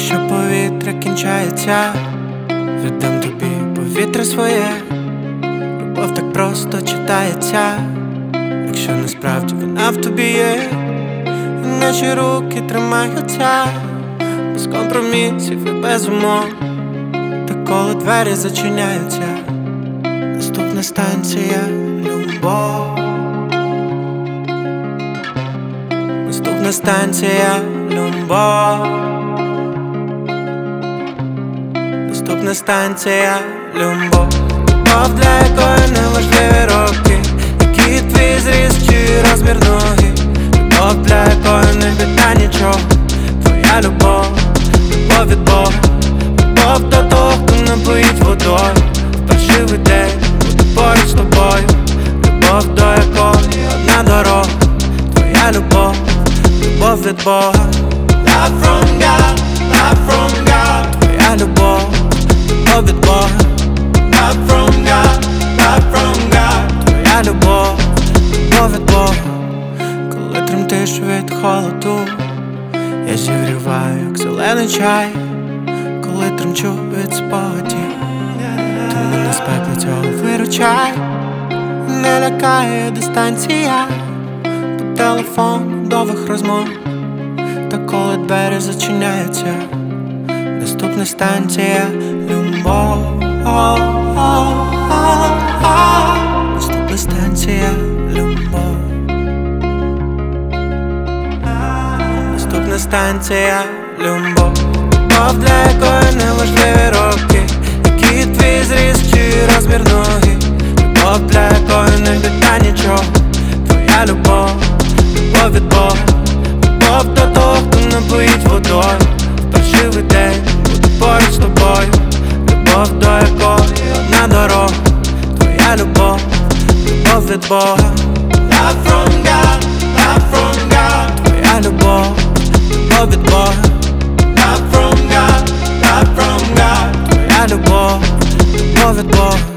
Якщо повітря кінчається, віддам тобі повітря своє. Любов так просто читається, якщо насправді вона в тобі є. І наші руки тримаються без компромісів і без умов. Та коли двері зачиняються, наступна станція — любов. Наступна станція — любов. Наступна станція — любов. Любов, для якої не важливі роки, який твій зріст чи розмір ноги. Любов, для якої не біда нічого. Твоя любов, любов від Бога. Любов до того, хто напоїть водою. В паршивий день буду поруч з тобою. Любов, до якої одна дорога. Твоя любов, любов від Бога. Love from God, love from God. Твоя любов, любов від Бога. Love from God, love from God. Твоя любов, любов від Бога. Коли тремтиш від холоду, я зігріваю, як зелений чай. Коли тремчу від спогадів, ти мене з пекла цього виручай. Не лякає дистанція по телефону довгих розмов. Та коли двері зачиняються, наступна станція — любов. Наступна станція — любов. Наступна станція — любов. Любов, для якої не важливі роки, який твій зріст чи розмір ноги. Любов, для якої не біда нічого. Твоя любов, любов від Бога. Любов до того, хто напоїть водою. В паршивий день буду поруч з тобою. Любов, до якої одна дорога. Твоя любов, любов від Бога. Love from God, love from God. Твоя любов, любов від Бога. Love from God, love from God. Твоя любов, любов від Бога.